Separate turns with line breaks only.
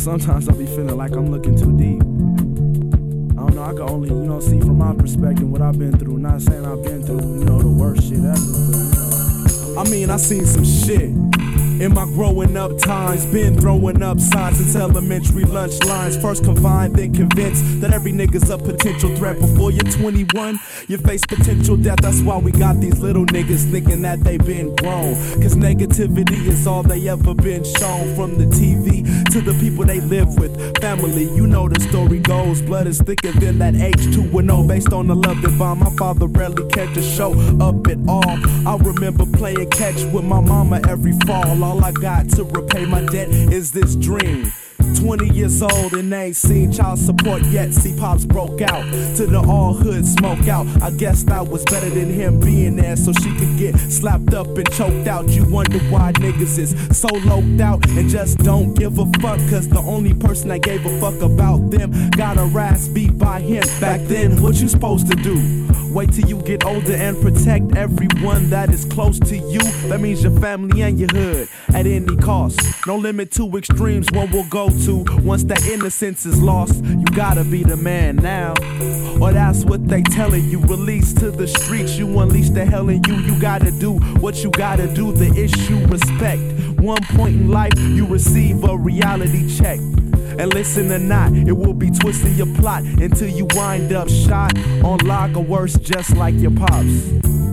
sometimes I'll be feeling like I'm looking too deep. I don't know, I can only, see from my perspective what I've been through. Not saying I've been through, the worst shit ever, but, I seen some shit. In my growing up times, been throwing up signs since elementary lunch lines. First confined, then convinced that every nigga's a potential threat. Before you're 21, you face potential death. That's why we got these little niggas thinking that they been grown. Cause negativity is all they ever been shown. From the TV to the people they live with. Family, you know the story goes. Blood is thicker than that H210. Based on the love divine, my father rarely kept a show up at all. I remember playing catch with my mama every fall. All I got to repay my debt is this dream. 20 years old and ain't seen child support yet. See, Pops broke out to the all hood smoke out. I guess that was better than him being there so she could get slapped up and choked out. You wonder why niggas is so loped out and just don't give a fuck. Cause the only person that gave a fuck about them got a ass beat by him. Back then, what you supposed to do? Wait till you get older and protect everyone that is close to you. That means your family and your hood at any cost. No limit to extremes one will go to. Once that innocence is lost, you gotta be the man now. Or that's what they telling you. Release to the streets, you unleash the hell in you. You gotta do what you gotta do. The issue, respect. One point in life, you receive a reality check. And listen or not, it will be twisting your plot until you wind up shot on lock or worse, just like your pops.